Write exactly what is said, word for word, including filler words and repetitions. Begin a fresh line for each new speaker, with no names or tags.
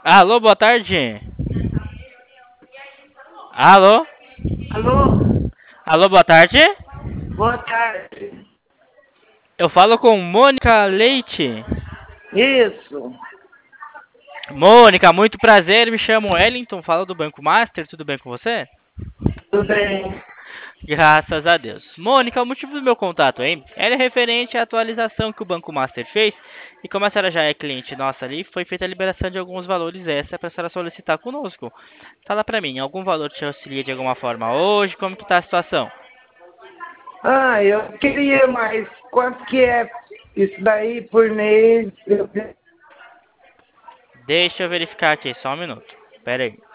Alô, boa tarde. Alô?
Alô?
Alô, boa tarde.
Boa tarde.
Eu falo com Mônica Leite.
Isso,
Mônica, muito prazer. Me chamo Wellington, falo do Banco Master. Tudo bem com você?
tudo bem?
Graças a Deus. Mônica, o motivo do meu contato, hein? Era referente à atualização que o Banco Master fez. E como a senhora já é cliente nossa ali, foi feita a liberação de alguns valores extra para a senhora solicitar conosco. Fala pra mim, algum valor te auxilia de alguma forma hoje? Como que tá a situação?
Ah, eu queria mais. Quanto que é isso daí por mês? Eu-
Deixa eu verificar aqui, só um minuto. Pera aí.